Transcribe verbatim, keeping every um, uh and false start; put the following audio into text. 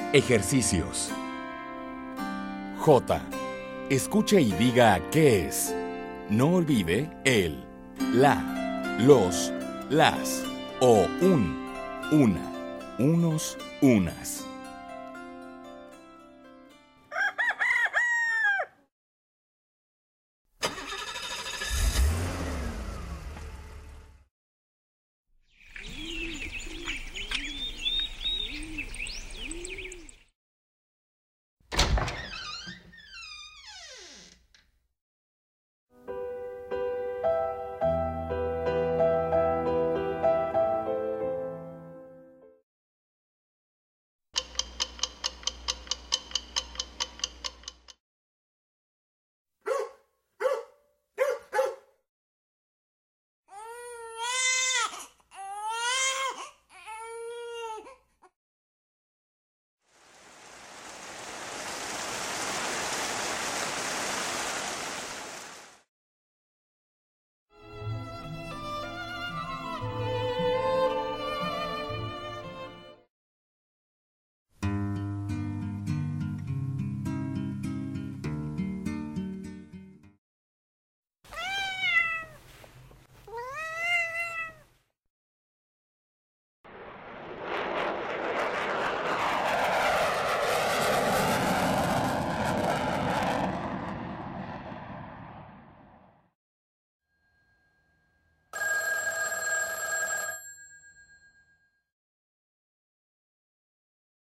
Ejercicios. J. Escuche y diga qué es. No olvide el, la, los, las o un, una, unos, unas.